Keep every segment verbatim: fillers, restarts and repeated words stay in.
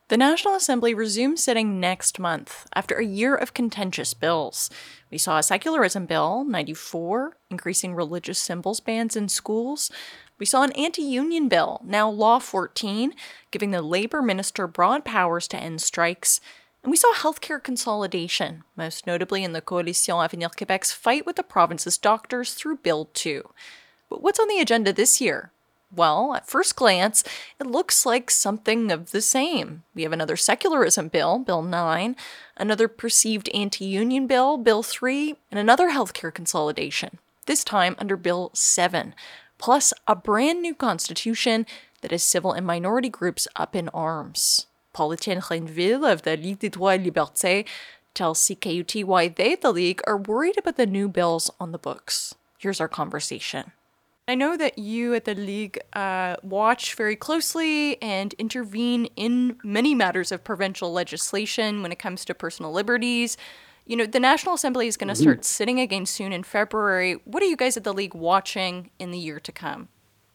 The National Assembly resumes sitting next month after a year of contentious bills. We saw a secularism bill, ninety-four, increasing religious symbols bans in schools. We saw an anti-union bill, now Law fourteen, giving the Labour minister broad powers to end strikes. And we saw healthcare consolidation, most notably in the Coalition Avenir Québec's fight with the province's doctors through Bill two. But what's on the agenda this year? Well, at first glance, it looks like something of the same. We have another secularism bill, Bill nine, another perceived anti-union bill, Bill three, and another healthcare consolidation, this time under Bill seven, plus a brand new constitution that has civil and minority groups up in arms. Paul-Étienne Rainville of the Ligue des Droits et Libertés tells C K U T why they, the League, are worried about the new bills on the books. Here's our conversation. I know that you at the League uh, watch very closely and intervene in many matters of provincial legislation when it comes to personal liberties. You know, the National Assembly is going to mm-hmm. start sitting again soon in February. What are you guys at the League watching in the year to come?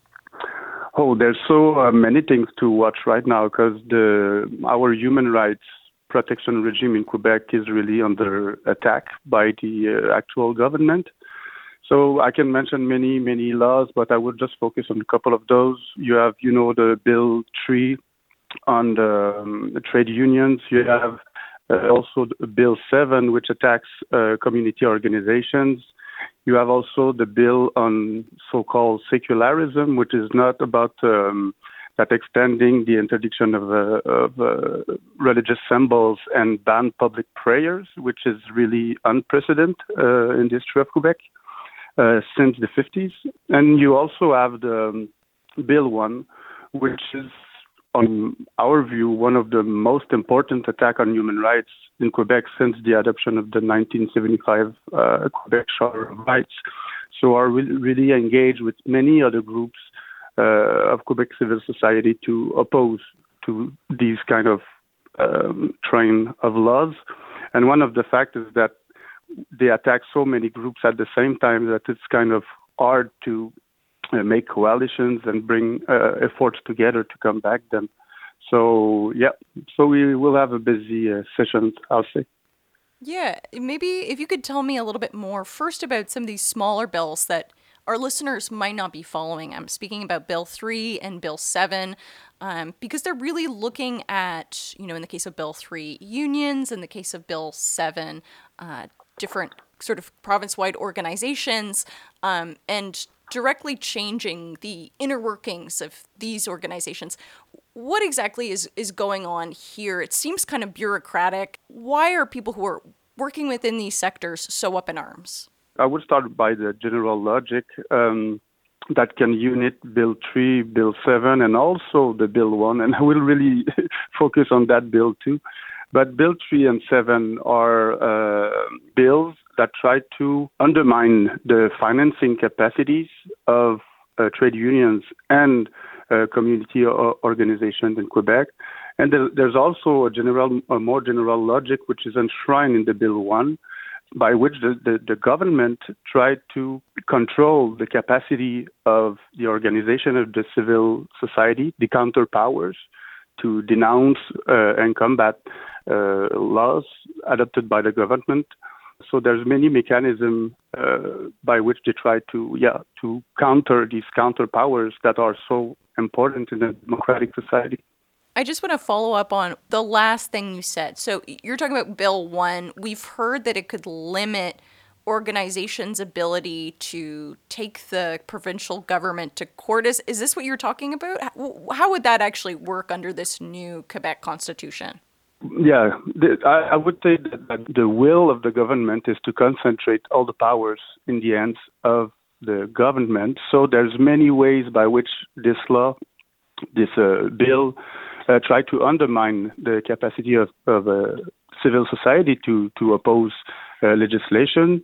Oh, there's so uh, many things to watch right now because the our human rights protection regime in Quebec is really under attack by the uh, actual government. So I can mention many, many laws, but I would just focus on a couple of those. You have, you know, the Bill three on the, um, the trade unions. You have uh, also the Bill seven, which attacks uh, community organizations. You have also the bill on so-called secularism, which is not about um, that extending the interdiction of, uh, of uh, religious symbols and ban public prayers, which is really unprecedented uh, in the history of Quebec. Uh, since the fifties. And you also have the um, Bill one, which is, on our view, one of the most important attack on human rights in Quebec since the adoption of the nineteen seventy-five uh, Quebec Charter of Rights. So are re- really engaged with many other groups uh, of Quebec civil society to oppose to these kind of um, train of laws. And one of the factors that they attack so many groups at the same time that it's kind of hard to uh, make coalitions and bring uh, efforts together to combat them. So, yeah, so we will have a busy uh, session, I'll say. Yeah, maybe if you could tell me a little bit more first about some of these smaller bills that our listeners might not be following. I'm speaking about Bill three and Bill seven, um, because they're really looking at, you know, in the case of Bill three, unions, in the case of Bill seven, uh, different sort of province-wide organizations, um, and directly changing the inner workings of these organizations. What exactly is, is going on here? It seems kind of bureaucratic. Why are people who are working within these sectors so up in arms? I would start by the general logic um, that can unite Bill three, Bill seven, and also the Bill one, and I will really focus on that Bill too. But Bill three and seven are uh, bills that try to undermine the financing capacities of uh, trade unions and uh, community o- organizations in Quebec. And there, there's also a general, a more general logic which is enshrined in the Bill one, by which the, the, the government tried to control the capacity of the organization of the civil society, the counterpowers, to denounce uh, and combat uh, laws adopted by the government. So there's many mechanisms uh, by which they try to, yeah, to counter these counterpowers that are so important in a democratic society. I just want to follow up on the last thing you said. So you're talking about Bill one. We've heard that it could limit organizations' ability to take the provincial government to court. Is, is this what you're talking about? How would that actually work under this new Quebec constitution? Yeah, the, I, I would say that, that the will of the government is to concentrate all the powers in the hands of the government. So there's many ways by which this law, this uh, bill, uh, try to undermine the capacity of, of uh, civil society to, to oppose uh, legislation.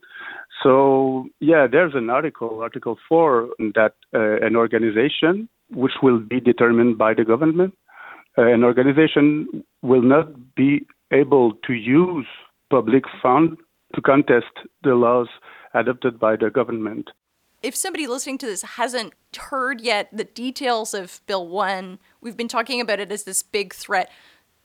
So, yeah, there's an article, Article four, that uh, an organization, which will be determined by the government, uh, an organization will not be able to use public funds to contest the laws adopted by the government. If somebody listening to this hasn't heard yet the details of Bill one, we've been talking about it as this big threat.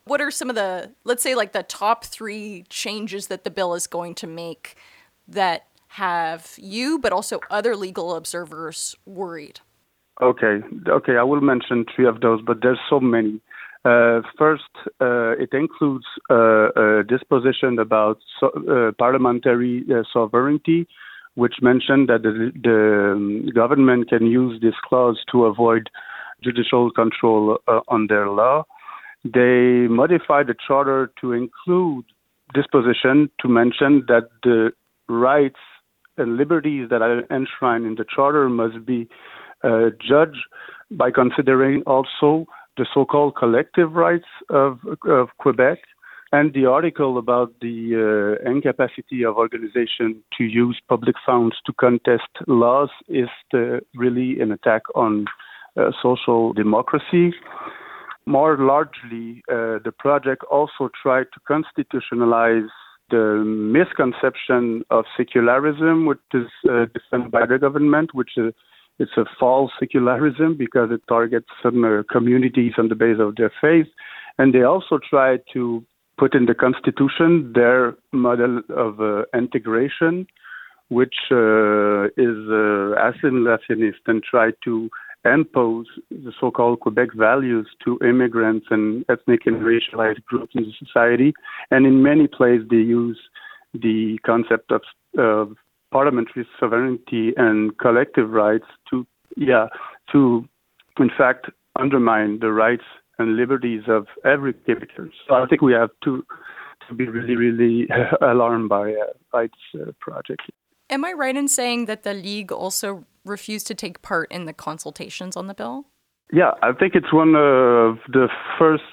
What are some of the, let's say, like the top three changes that the bill is going to make that have you, but also other legal observers, worried? Okay, okay, I will mention three of those, but there's so many. Uh, first, uh, it includes uh, a disposition about so, uh, parliamentary uh, sovereignty, which mentioned that the, the um, government can use this clause to avoid judicial control uh, on their law. They modified the charter to include disposition to mention that the rights and liberties that are enshrined in the charter must be uh, judged by considering also the so-called collective rights of, of Quebec, and the article about the uh, incapacity of organization to use public funds to contest laws is the, really an attack on uh, social democracy. More largely, uh, the project also tried to constitutionalize the misconception of secularism, which is uh, defended by the government, which is it's a false secularism because it targets some uh, communities on the basis of their faith. And they also tried to put in the Constitution their model of uh, integration, which uh, is uh, assimilationist, and tried to impose the so-called Quebec values to immigrants and ethnic and racialized groups in the society. And in many places, they use the concept of uh, parliamentary sovereignty and collective rights to, yeah, to, in fact, undermine the rights and liberties of every Quebecer. So I think we have to to be really, really alarmed by uh, by this uh, project. Am I right in saying that the League also refused to take part in the consultations on the bill? Yeah, I think it's one of the first,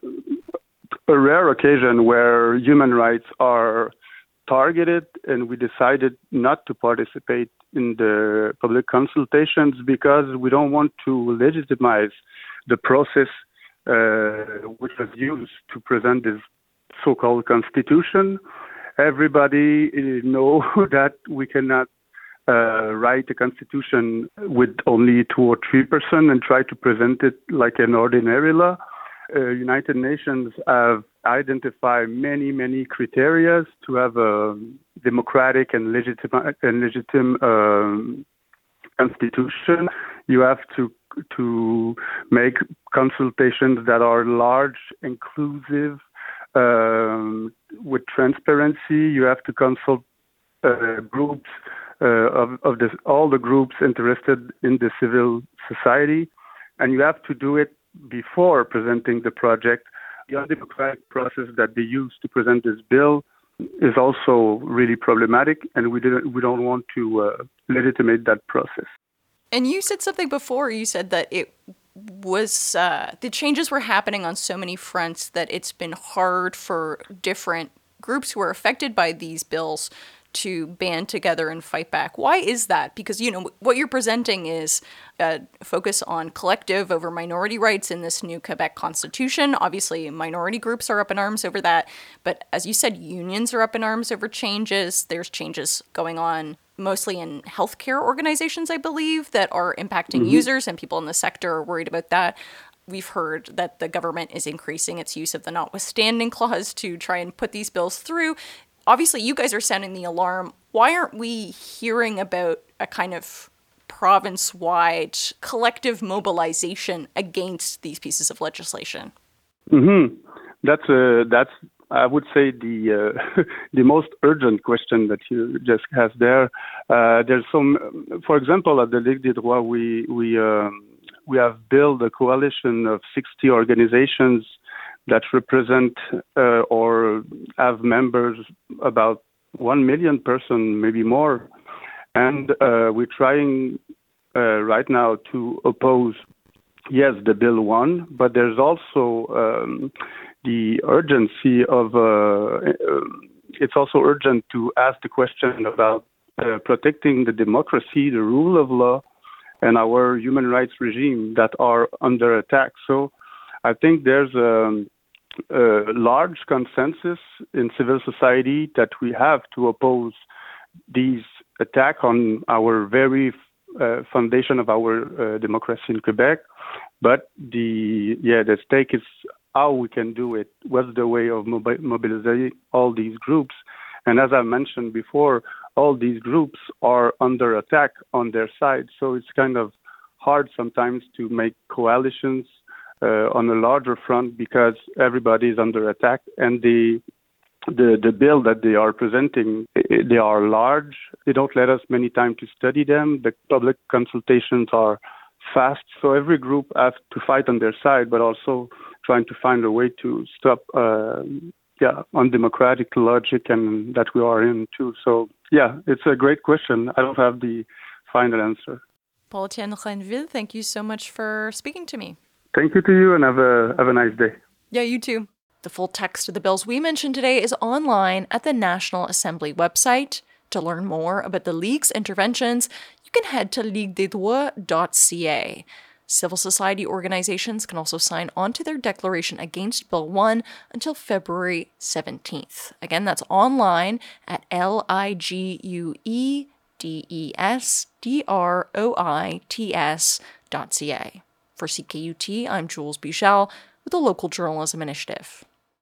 a rare occasion where human rights are targeted, and we decided not to participate in the public consultations because we don't want to legitimize the process uh, which was used to present this so-called constitution. Everybody knows that we cannot uh, write a constitution with only two or three percent and try to present it like an ordinary law. Uh, United Nations have identified many, many criteria to have a democratic and legitimate and legitimate um, constitution. You have to to make consultations that are large, inclusive, um, with transparency. You have to consult uh, groups uh, of of this, all the groups interested in the civil society, and you have to do it before presenting the project. The undemocratic process that they use to present this bill is also really problematic, and we didn't we don't want to uh, legitimate that process. And you said something before. You said that it was uh, the changes were happening on so many fronts that it's been hard for different groups who are affected by these bills to band together and fight back. Why is that? Because, you know, what you're presenting is a focus on collective over minority rights in this new Quebec Constitution. Obviously, minority groups are up in arms over that. But as you said, unions are up in arms over changes. There's changes going on mostly in healthcare organizations, I believe, that are impacting mm-hmm. users, and people in the sector are worried about that. We've heard that the government is increasing its use of the notwithstanding clause to try and put these bills through. Obviously, you guys are sounding the alarm. Why aren't we hearing about a kind of province-wide collective mobilization against these pieces of legislation? Mm-hmm. That's uh, that's I would say the uh, the most urgent question that you just asked there. Uh, there's some, for example, at the Ligue des Droits, we we um, we have built a coalition of sixty organizations that represent uh, or have members about one million person, maybe more. And uh, we're trying uh, right now to oppose, yes, the Bill one, but there's also um, the urgency of, uh, uh, it's also urgent to ask the question about uh, protecting the democracy, the rule of law, and our human rights regime that are under attack. So I think there's a, a large consensus in civil society that we have to oppose these attacks on our very uh, foundation of our uh, democracy in Quebec. But the yeah, the stake is how we can do it, what's the way of mobi- mobilizing all these groups. And as I mentioned before, all these groups are under attack on their side. So it's kind of hard sometimes to make coalitions uh, on a larger front because everybody is under attack. And the, the, the bill that they are presenting, they are large. They don't let us many time to study them. The public consultations are fast. So every group has to fight on their side, but also trying to find a way to stop uh, yeah, undemocratic logic and that we are in too. So yeah, it's a great question. I don't have the final answer. Paul-Etienne Rainville, thank you so much for speaking to me. Thank you to you, and have a have a nice day. Yeah, you too. The full text of the bills we mentioned today is online at the National Assembly website. To learn more about the League's interventions, you can head to ligue des droits dot c a. Civil society organizations can also sign on to their declaration against Bill one until February seventeenth. Again, that's online at L I G U E D E S D R O I T S dot C A. For C K U T, I'm Jules Bichel with the Local Journalism Initiative.